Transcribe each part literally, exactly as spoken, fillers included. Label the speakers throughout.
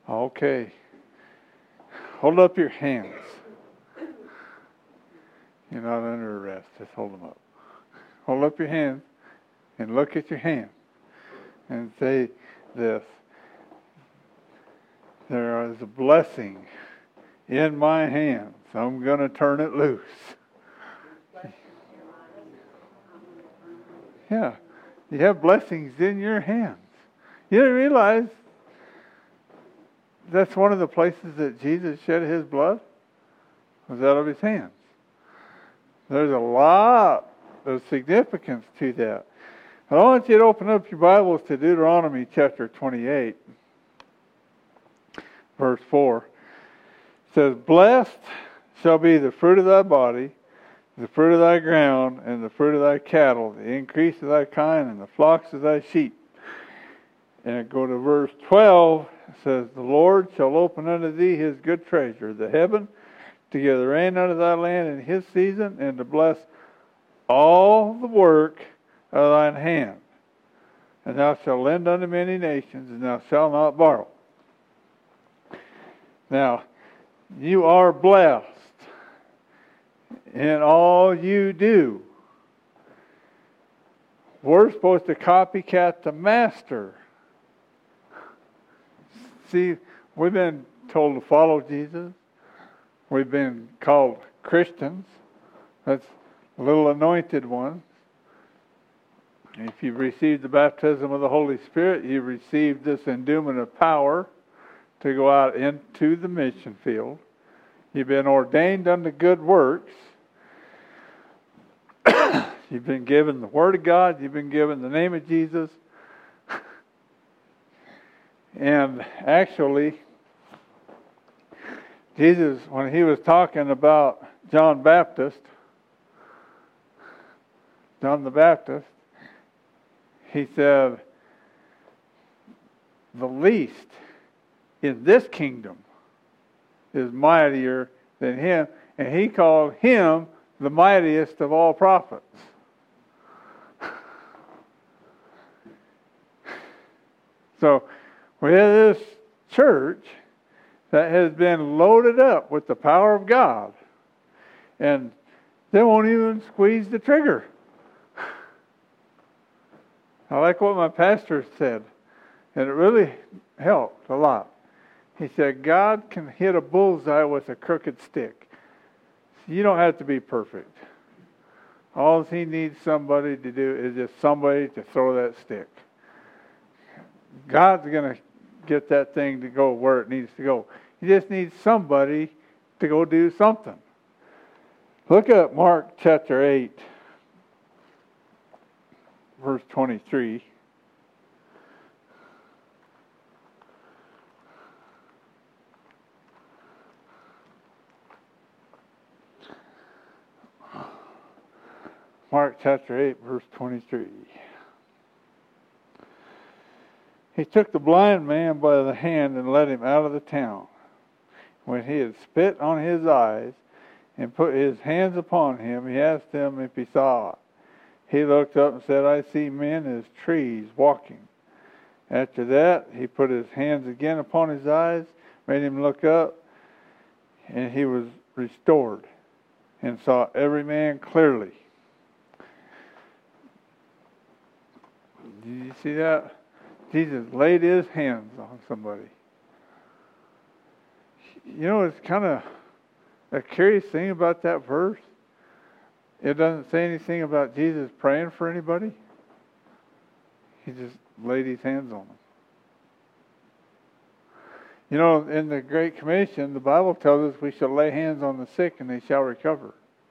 Speaker 1: Okay. Hold up your hands. You're not under arrest. Just hold them up. Hold up your hands and look at your hand and say this. There is a blessing in my hands. I'm going to turn it loose. Yeah. You have blessings in your hands. You didn't realize that's one of the places that Jesus shed his blood was out of his hands. There's a lot of significance to that. I want you to open up your Bibles to Deuteronomy chapter twenty-eight, verse four. It says, "Blessed shall be the fruit of thy body, the fruit of thy ground, and the fruit of thy cattle, the increase of thy kind, and the flocks of thy sheep." And go to verse twelve. It says, "The Lord shall open unto thee his good treasure, the heaven, to give the rain unto thy land in his season, and to bless all the work of thine hand. And thou shalt lend unto many nations, and thou shalt not borrow." Now, you are blessed in all you do. We're supposed to copycat the master. See, we've been told to follow Jesus. We've been called Christians. That's little anointed ones. If you've received the baptism of the Holy Spirit, you've received this endowment of power to go out into the mission field. You've been ordained unto good works. You've been given the Word of God. You've been given the name of Jesus. And actually, Jesus, when he was talking about John Baptist, John the Baptist, he said, "The least in this kingdom is mightier than him." And he called him the mightiest of all prophets. So we have this church that has been loaded up with the power of God, and they won't even squeeze the trigger. I like what my pastor said, and it really helped a lot. He said, God can hit a bullseye with a crooked stick. You don't have to be perfect. All he needs somebody to do is just somebody to throw that stick. God's going to get that thing to go where it needs to go. He just needs somebody to go do something. Look at Mark chapter eight, verse twenty-three. Mark chapter eight, verse twenty-three. "He took the blind man by the hand and led him out of the town. When he had spit on his eyes and put his hands upon him, he asked him if he saw. He looked up and said, I see men as trees walking. After that, he put his hands again upon his eyes, made him look up, and he was restored and saw every man clearly." Did you see that? Jesus laid his hands on somebody. You know, it's kind of a curious thing about that verse. It doesn't say anything about Jesus praying for anybody. He just laid his hands on them. You know, in the Great Commission, the Bible tells us we shall lay hands on the sick and they shall recover.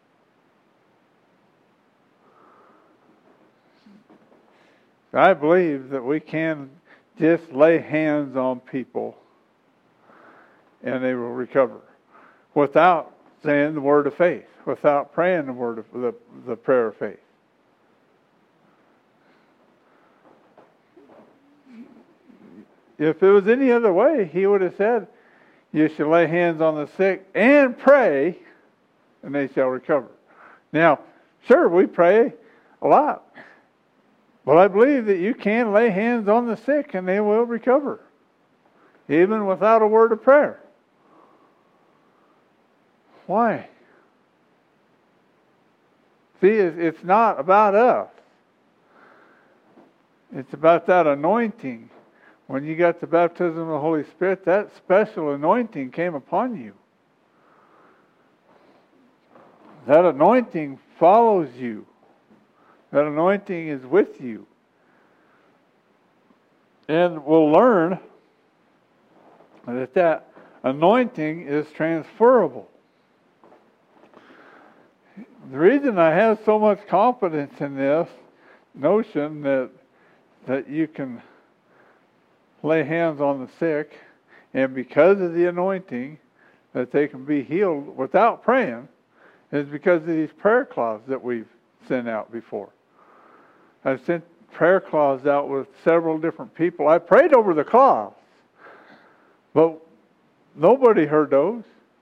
Speaker 1: I believe that we can just lay hands on people and they will recover without saying the word of faith, without praying the word of the, the prayer of faith. If it was any other way, he would have said, you shall lay hands on the sick and pray, and they shall recover. Now, sure, we pray a lot. But I believe that you can lay hands on the sick and they will recover. even without a word of prayer. Why? See, it's not about us. It's about that anointing. When you got the baptism of the Holy Spirit, that special anointing came upon you. That anointing follows you. That anointing is with you. And we'll learn that that anointing is transferable. The reason I have so much confidence in this notion that that you can lay hands on the sick, and because of the anointing, that they can be healed without praying, is because of these prayer cloths that we've sent out before. I've sent prayer cloths out with several different people. I prayed over the cloths, but nobody heard those.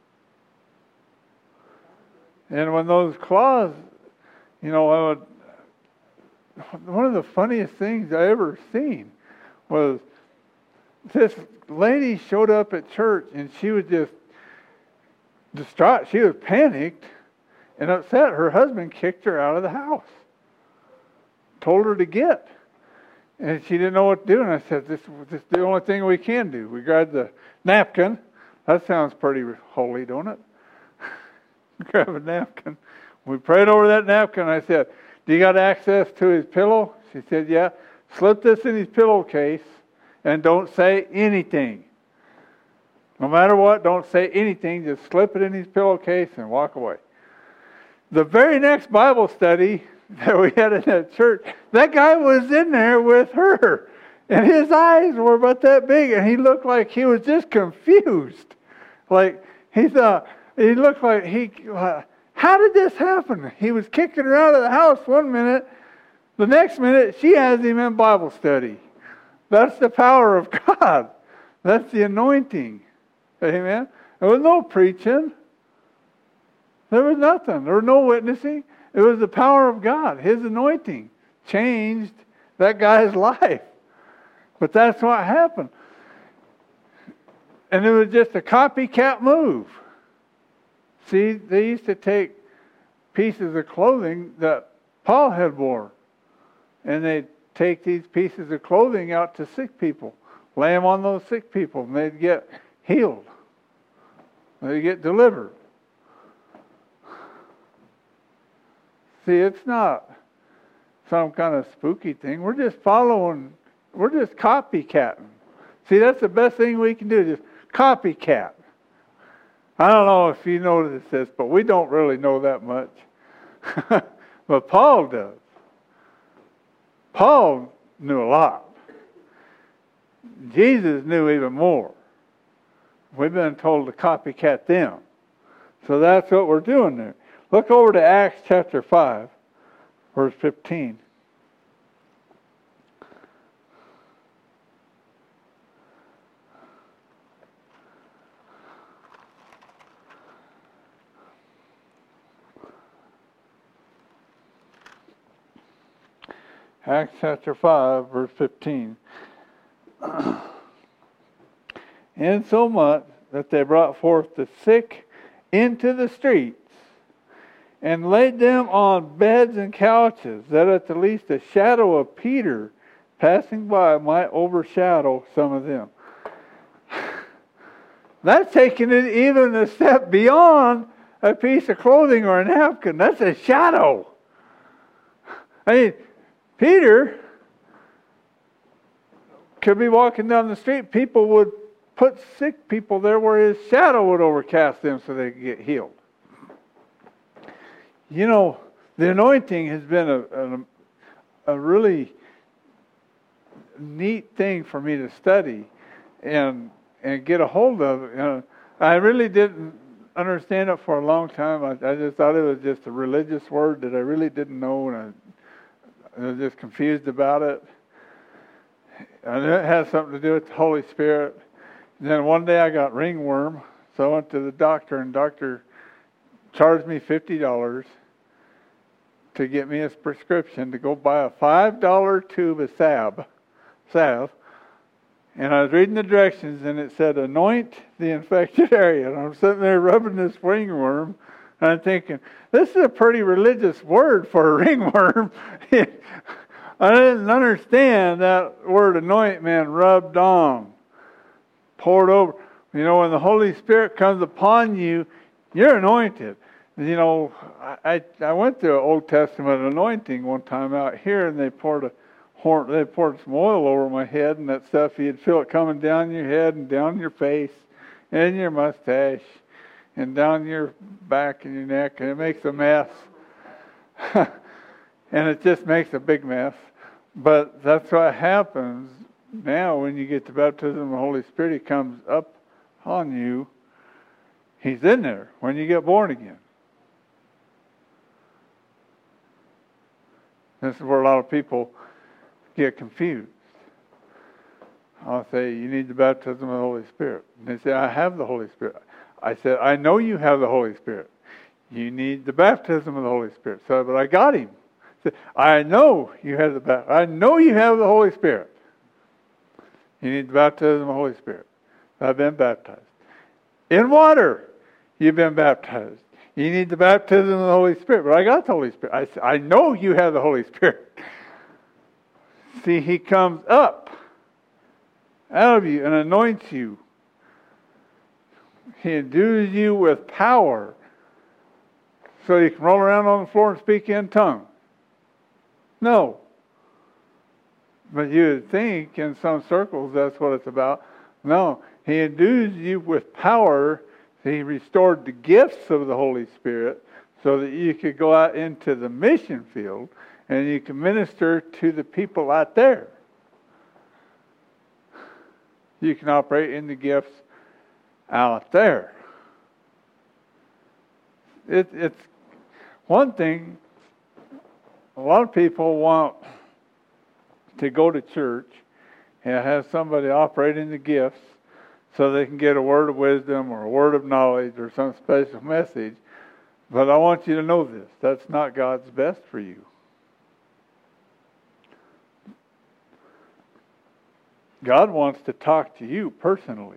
Speaker 1: And when those cloths, you know, I would, one of the funniest things I ever seen was this lady showed up at church and she was just distraught. She was panicked and upset. Her husband kicked her out of the house, told her to get, and she didn't know what to do. And I said, "This, this is the only thing we can do." We grabbed the napkin. That sounds pretty holy, don't it? Grab a napkin. We prayed over that napkin. I said, "Do you got access to his pillow?" She said, "Yeah." "Slip this in his pillowcase and don't say anything. No matter what, don't say anything. Just slip it in his pillowcase and walk away." The very next Bible study that we had in that church, that guy was in there with her. And his eyes were about that big, and he looked like he was just confused. Like, he thought, he looked like he, uh, how did this happen? He was kicking her out of the house one minute. The next minute, she has him in Bible study. That's the power of God. That's the anointing. Amen? There was no preaching. There was nothing. There was no witnessing. It was the power of God. His anointing changed that guy's life. But that's what happened. And it was just a copycat move. See, they used to take pieces of clothing that Paul had worn, and they'd take these pieces of clothing out to sick people, lay them on those sick people, and they'd get healed. They'd get delivered. See, it's not some kind of spooky thing. We're just following, we're just copycatting. See, that's the best thing we can do, just copycat. I don't know if you notice this, but we don't really know that much. But Paul does. Paul knew a lot. Jesus knew even more. We've been told to copycat them. So that's what we're doing there. Look over to Acts chapter five, verse fifteen. Acts chapter five, verse fifteen. Insomuch that they brought forth the sick into the streets, and laid them on beds and couches, that at the least a shadow of Peter passing by might overshadow some of them. That's taking it even a step beyond a piece of clothing or a napkin. That's a shadow. I mean, Peter could be walking down the street. People would put sick people there where his shadow would overcast them so they could get healed. You know, the anointing has been a, a, a really neat thing for me to study and and get a hold of. You know, I really didn't understand it for a long time. I, I just thought it was just a religious word that I really didn't know, and I, I was just confused about it. And it has something to do with the Holy Spirit. And then one day I got ringworm, so I went to the doctor, and the doctor charged me fifty dollars to get me a prescription to go buy a five dollar tube of salve, salve, And I was reading the directions, and it said, anoint the infected area. And I'm sitting there rubbing this ringworm, and I'm thinking, this is a pretty religious word for a ringworm. I didn't understand that word anoint meant rubbed on, poured over. You know, when the Holy Spirit comes upon you, you're anointed. You know, I I went to an Old Testament anointing one time out here, and they poured a horn, they poured some oil over my head and that stuff. You'd feel it coming down your head and down your face, and your mustache, and down your back and your neck, and it makes a mess. And it just makes a big mess. But that's what happens now when you get the baptism of the Holy Spirit. He comes up on you. He's in there when you get born again. This is where a lot of people get confused. I'll say, you need the baptism of the Holy Spirit. And they say, I have the Holy Spirit. I said, I know you have the Holy Spirit. You need the baptism of the Holy Spirit. So, but I got him. I said, I know you have the baptism. I know you have the Holy Spirit. You need the baptism of the Holy Spirit. I've been baptized. In water, you've been baptized. You need the baptism of the Holy Spirit. But I got the Holy Spirit. I said, I know you have the Holy Spirit. See, he comes up out of you and anoints you. He endues you with power so you can roll around on the floor and speak in tongues. No. But you would think in some circles that's what it's about. No. He endues you with power. He restored the gifts of the Holy Spirit so that you could go out into the mission field and you can minister to the people out there. You can operate in the gifts out there. It, it's one thing, a lot of people want to go to church and have somebody operate in the gifts so they can get a word of wisdom or a word of knowledge or some special message. But I want you to know this. That's not God's best for you. God wants to talk to you personally.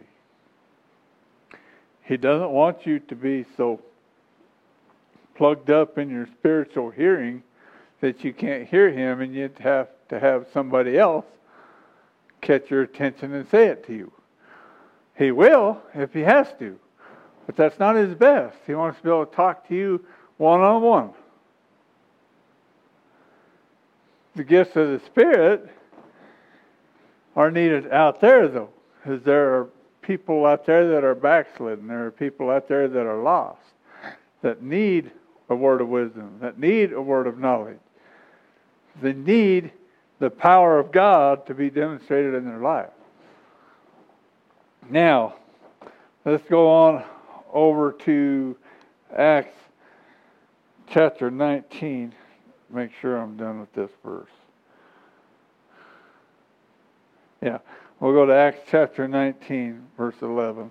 Speaker 1: He doesn't want you to be so plugged up in your spiritual hearing that you can't hear Him and you'd have to have somebody else catch your attention and say it to you. He will if He has to, but that's not His best. He wants to be able to talk to you one-on-one. The gifts of the Spirit are needed out there, though, because there are people out there that are backslidden. There are people out there that are lost, that need a word of wisdom, that need a word of knowledge. They need the power of God to be demonstrated in their life. Now, let's go on over to Acts chapter nineteen. Make sure I'm done with this verse. Yeah, we'll go to Acts chapter nineteen, verse eleven.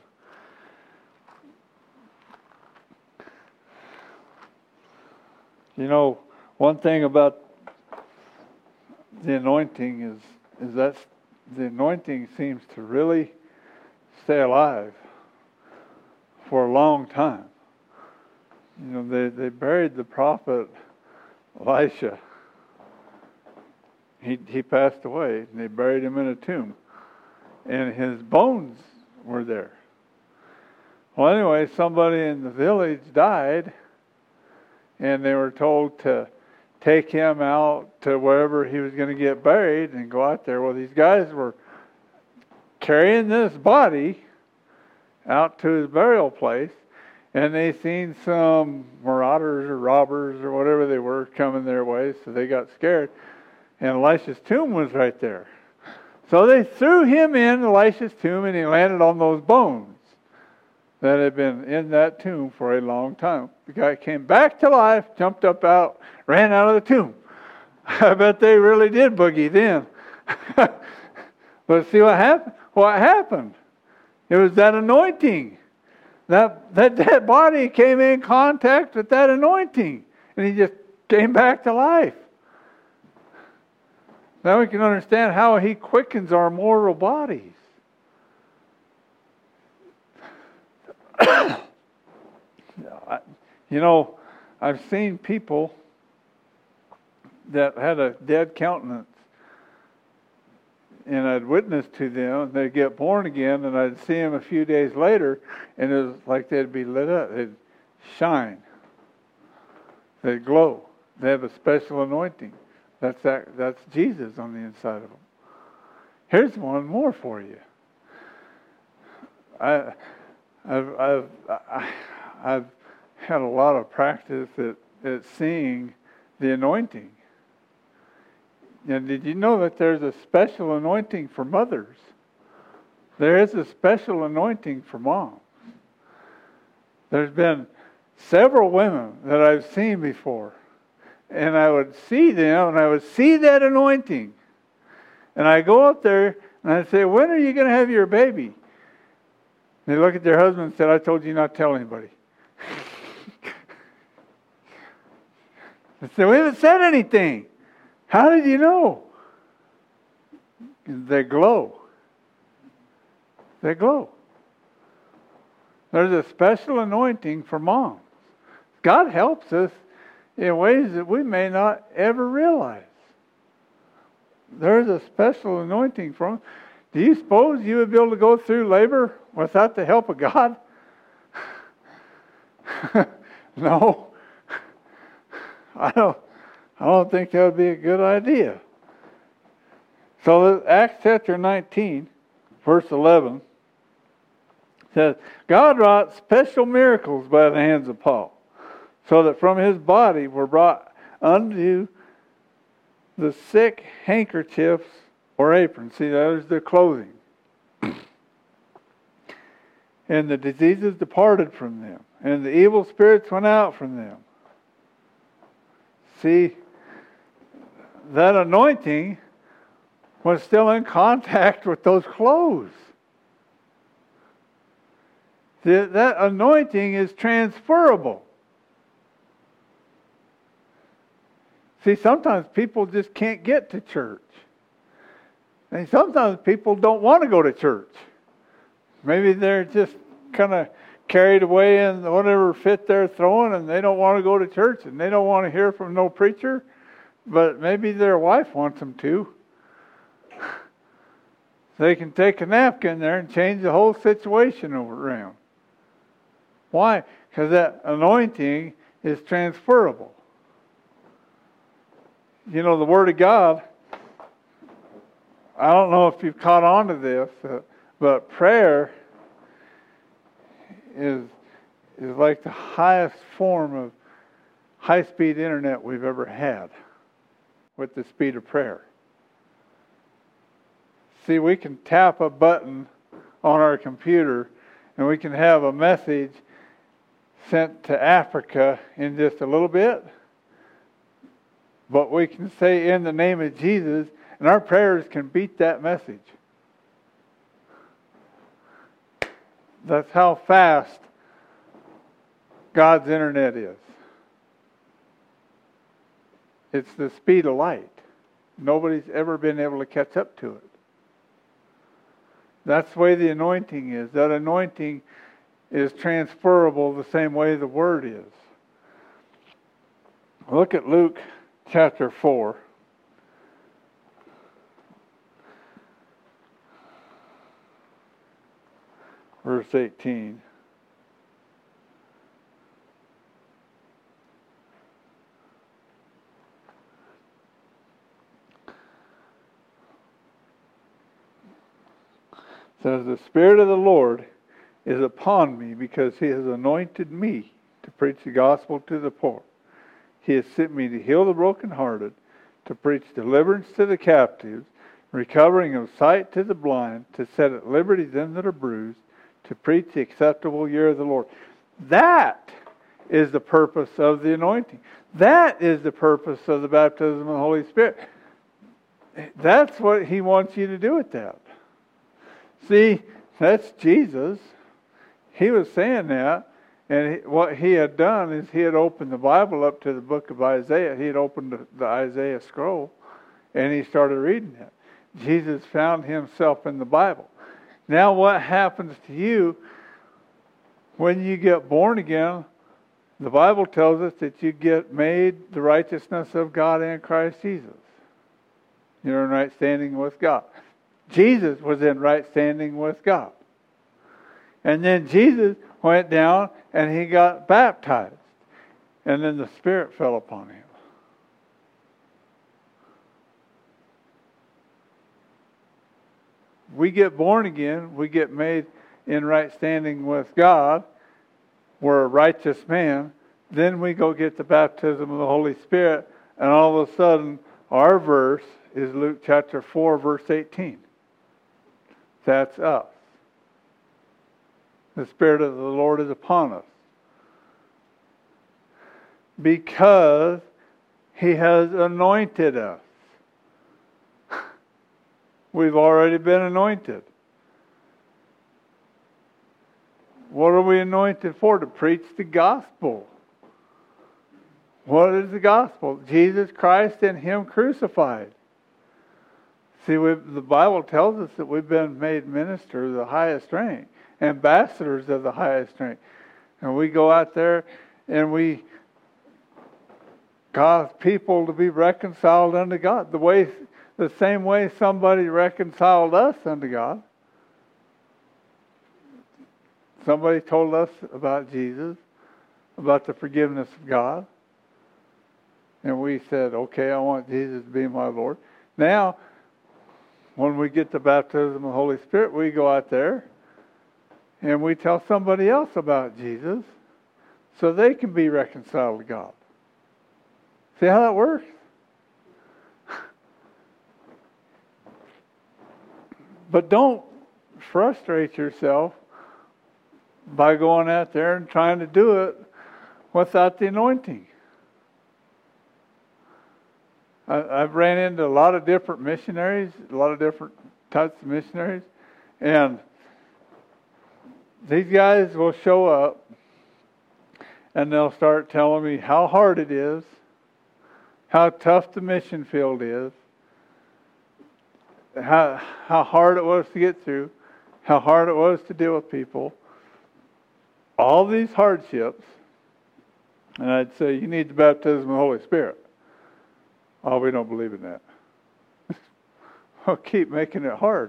Speaker 1: You know, one thing about the anointing is, is that the anointing seems to really stay alive for a long time. You know, they, they buried the prophet Elisha. He he passed away, and they buried him in a tomb. And his bones were there. Well, anyway, somebody in the village died, and they were told to take him out to wherever he was going to get buried and go out there. Well, these guys were carrying this body out to his burial place, and they seen some marauders or robbers or whatever they were coming their way, so they got scared. And Elisha's tomb was right there. So they threw him in Elisha's tomb, and he landed on those bones that had been in that tomb for a long time. The guy came back to life, jumped up out, ran out of the tomb. I bet they really did boogie then. But see what happened? What happened? It was that anointing. That, that that body came in contact with that anointing, and he just came back to life. Now we can understand how He quickens our mortal bodies. You know, I've seen people that had a dead countenance, and I'd witness to them, and they'd get born again, and I'd see them a few days later, and it was like they'd be lit up. They'd shine. They'd glow. They have a special anointing. That's that, that's Jesus on the inside of them. Here's one more for you. I, I've, I've, I've had a lot of practice at, at seeing the anointing. And did you know that there's a special anointing for mothers? There is a special anointing for moms. There's been several women that I've seen before, and I would see them, and I would see that anointing. And I go up there, and I say, when are you going to have your baby? And they look at their husband and said, I told you not to tell anybody. I said, we haven't said anything. How did you know? They glow. They glow. There's a special anointing for moms. God helps us in ways that we may not ever realize. There's a special anointing for them. Do you suppose you would be able to go through labor without the help of God? No. I don't, I don't think that would be a good idea. So Acts chapter nineteen, verse eleven, says, God wrought special miracles by the hands of Paul, so that from his body were brought unto the sick handkerchiefs or aprons. See, that is their clothing. And the diseases departed from them, and the evil spirits went out from them. See, that anointing was still in contact with those clothes. See, that anointing is transferable. See, sometimes people just can't get to church. And sometimes people don't want to go to church. Maybe they're just kind of carried away in whatever fit they're throwing, and they don't want to go to church, and they don't want to hear from no preacher, but maybe their wife wants them to. They can take a napkin there and change the whole situation over around. Why? Because that anointing is transferable. You know, the Word of God, I don't know if you've caught on to this, uh, but prayer is is like the highest form of high-speed internet we've ever had with the speed of prayer. See, we can tap a button on our computer and we can have a message sent to Africa in just a little bit, but we can say in the name of Jesus, and our prayers can beat that message. That's how fast God's internet is. It's the speed of light. Nobody's ever been able to catch up to it. That's the way the anointing is. That anointing is transferable the same way the Word is. Look at Luke chapter four. Verse eighteen. It says, the Spirit of the Lord is upon me because He has anointed me to preach the gospel to the poor. He has sent me to heal the brokenhearted, to preach deliverance to the captives, recovering of sight to the blind, to set at liberty them that are bruised, to preach the acceptable year of the Lord. That is the purpose of the anointing. That is the purpose of the baptism of the Holy Spirit. That's what He wants you to do with that. See, that's Jesus. He was saying that, and what He had done is He had opened the Bible up to the book of Isaiah. He had opened the, the Isaiah scroll, and He started reading it. Jesus found Himself in the Bible. Now what happens to you when you get born again The Bible tells us that you get made the righteousness of God in Christ Jesus. You're in right standing with God. Jesus was in right standing with God. And then Jesus went down and he got baptized. And then the Spirit fell upon him. We get born again. We get made in right standing with God. We're a righteous man. Then we go get the baptism of the Holy Spirit. And all of a sudden, our verse is Luke chapter four, verse eighteen. That's us. The Spirit of the Lord is upon us. Because He has anointed us. We've already been anointed. What are we anointed for? To preach the gospel. What is the gospel? Jesus Christ and Him crucified. See, we, the Bible tells us that we've been made ministers of the highest rank, ambassadors of the highest rank. And we go out there and we cause people to be reconciled unto God. The way, the same way somebody reconciled us unto God. Somebody told us about Jesus, about the forgiveness of God. And we said, okay, I want Jesus to be my Lord. Now, when we get the baptism of the Holy Spirit, we go out there and we tell somebody else about Jesus so they can be reconciled to God. See how that works? But don't frustrate yourself by going out there and trying to do it without the anointing. I, I've ran into a lot of different missionaries, a lot of different types of missionaries, and these guys will show up and they'll start telling me how hard it is, how tough the mission field is, how how hard it was to get through, how hard it was to deal with people, all these hardships. And I'd say, you need the baptism of the Holy Spirit. Oh, we don't believe in that. Well, keep making it hard.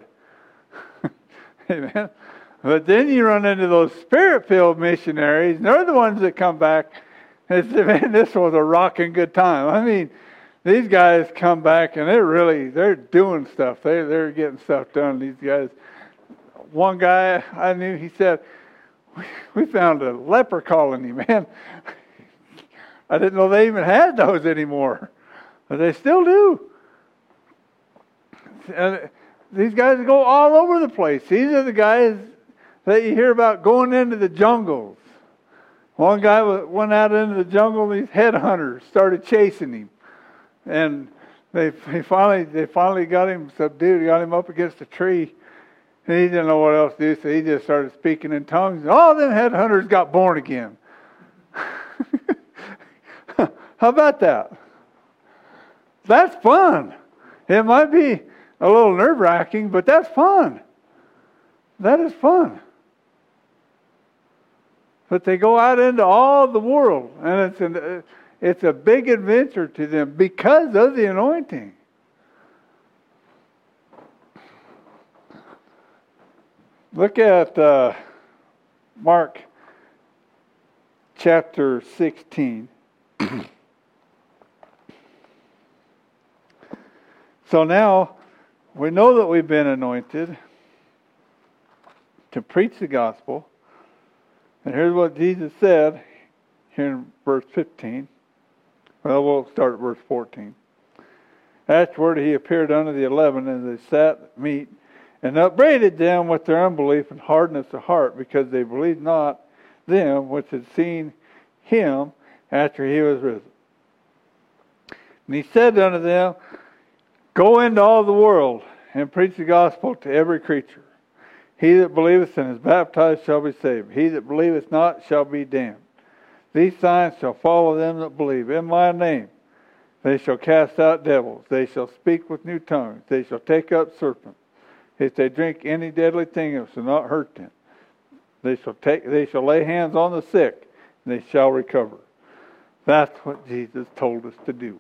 Speaker 1: Amen. But then you run into those Spirit-filled missionaries, and they're the ones that come back and say, man, this was a rocking good time. I mean, these guys come back and they're really, they're doing stuff. They, they're getting stuff done, these guys. One guy I knew, he said, we found a leper colony, man. I didn't know they even had those anymore. But they still do. And these guys go all over the place. These are the guys that you hear about going into the jungles. One guy went out into the jungle, these headhunters started chasing him. And they, they finally they finally got him subdued, got him up against a tree. And he didn't know what else to do, so he just started speaking in tongues. And all them headhunters got born again. How about that? That's fun. It might be a little nerve-wracking, but that's fun. That is fun. But they go out into all the world, and it's an, it's a big adventure to them because of the anointing. Look at uh, Mark chapter sixteen. So now, we know that we've been anointed to preach the gospel. And here's what Jesus said here in verse fifteen. Well, we'll start at verse fourteen. Afterward he appeared unto the eleven, and they sat at meat, and upbraided them with their unbelief and hardness of heart, because they believed not them which had seen him after he was risen. And he said unto them, go into all the world and preach the gospel to every creature. He that believeth and is baptized shall be saved. He that believeth not shall be damned. These signs shall follow them that believe. In my name they shall cast out devils. They shall speak with new tongues. They shall take up serpents. If they drink any deadly thing, it shall not hurt them. They shall take. They shall lay hands on the sick, they shall recover. That's what Jesus told us to do.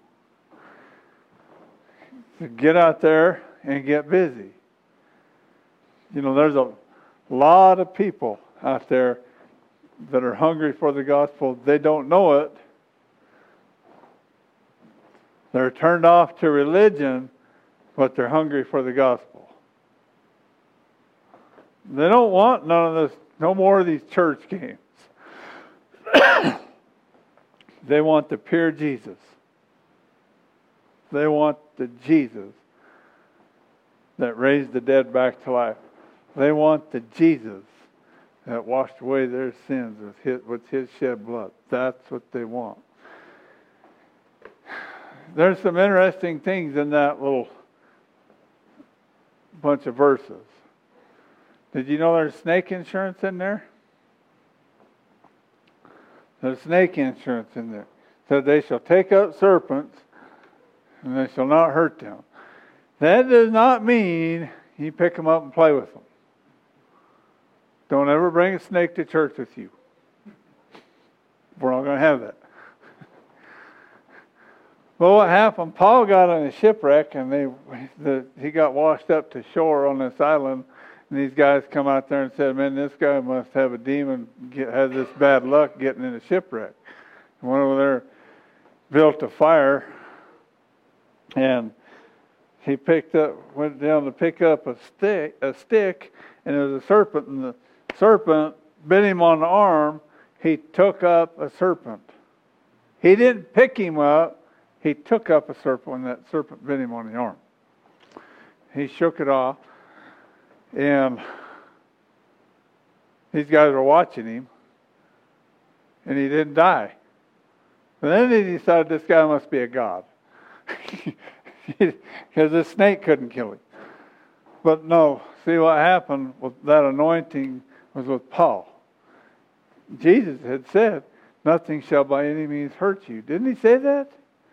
Speaker 1: To get out there and get busy. You know, there's a lot of people out there that are hungry for the gospel. They don't know it. They're turned off to religion, but they're hungry for the gospel. They don't want none of this, no more of these church games. They want the pure Jesus. They want the Jesus that raised the dead back to life. They want the Jesus that washed away their sins with his, with his shed blood. That's what they want. There's some interesting things in that little bunch of verses. Did you know there's snake insurance in there? There's snake insurance in there. So they shall take up serpents, and they shall not hurt them. That does not mean you pick them up and play with them. Don't ever bring a snake to church with you. We're not going to have that. Well, what happened? Paul got on a shipwreck, and they, the, he got washed up to shore on this island. And these guys come out there and said, "Man, this guy must have a demon. Get, has this bad luck getting in a shipwreck." And went over there, built a fire, and he picked up, went down to pick up a stick, a stick, and there was a serpent, and the serpent bit him on the arm. He took up a serpent. He didn't pick him up. He took up a serpent when that serpent bit him on the arm. He shook it off, and these guys were watching him, and he didn't die. And then they decided this guy must be a god. Because the snake couldn't kill him. But no, see what happened with that anointing was with Paul. Jesus had said, "Nothing shall by any means hurt you." Didn't he say that?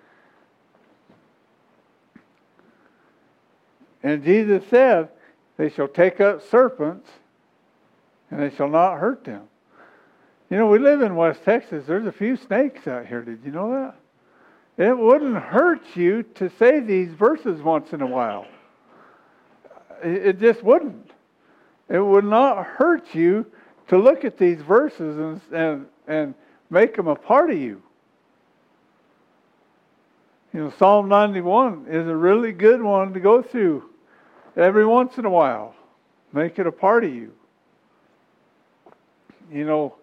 Speaker 1: And Jesus said, "They shall take up serpents, and they shall not hurt them." You know, we live in West Texas. There's a few snakes out here. Did you know that? It wouldn't hurt you to say these verses once in a while. It just wouldn't. It would not hurt you to look at these verses and and, and make them a part of you. You know, Psalm ninety-one is a really good one to go through every once in a while. Make it a part of you. You know,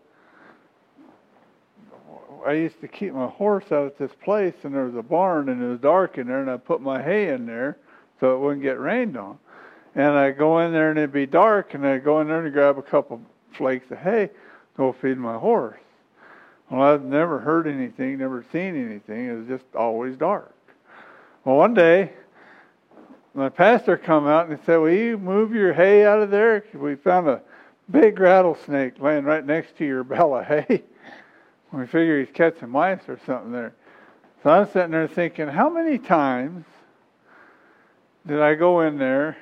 Speaker 1: I used to keep my horse out at this place, and there was a barn, and it was dark in there, and I put my hay in there so it wouldn't get rained on. And I go in there, and it'd be dark, and I go in there and grab a couple flakes of hay, go feed my horse. Well, I've never heard anything, never seen anything. It was just always dark. Well, one day, my pastor come out and he said, "Will you move your hay out of there? We found a big rattlesnake laying right next to your bale of hay." We figure he's catching mice or something there. So I'm sitting there thinking, how many times did I go in there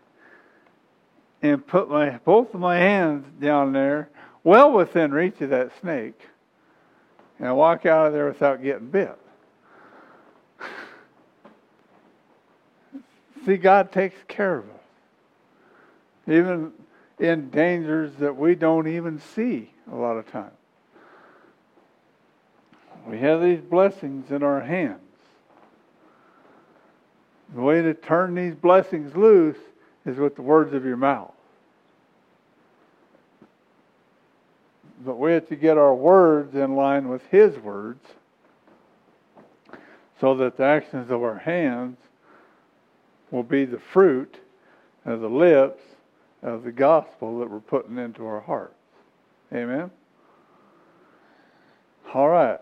Speaker 1: and put my both of my hands down there, well within reach of that snake, and I walk out of there without getting bit? See, God takes care of us, even in dangers that we don't even see a lot of times. We have these blessings in our hands. The way to turn these blessings loose is with the words of your mouth. But we have to get our words in line with His words so that the actions of our hands will be the fruit of the lips of the gospel that we're putting into our hearts. Amen? All right.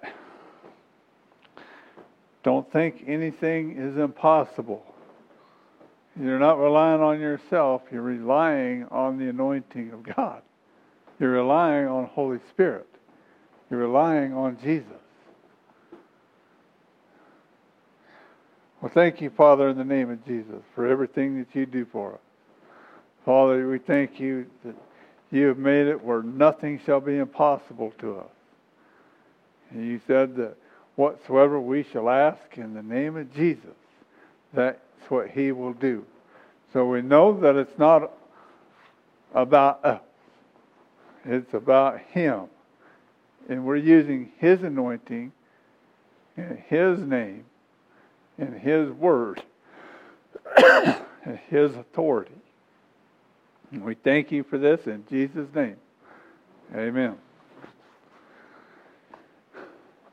Speaker 1: Don't think anything is impossible. You're not relying on yourself. You're relying on the anointing of God. You're relying on Holy Spirit. You're relying on Jesus. Well, thank you, Father, in the name of Jesus, for everything that you do for us. Father, we thank you that you have made it where nothing shall be impossible to us. And you said that whatsoever we shall ask in the name of Jesus, that's what He will do. So we know that it's not about us. It's about Him. And we're using His anointing in His name, in His word, and His authority. And we thank You for this in Jesus' name. Amen.